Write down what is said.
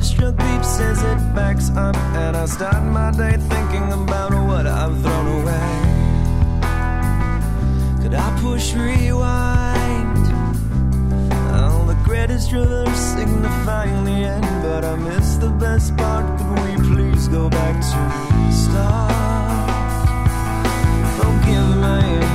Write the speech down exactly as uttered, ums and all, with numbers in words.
struck beeps as it backs up, and I start my day thinking about what I've thrown away. Could I push rewind? Oh, the greatest reverse signifying the end, but I missed the best part. Could we please go back to the start? Forgive me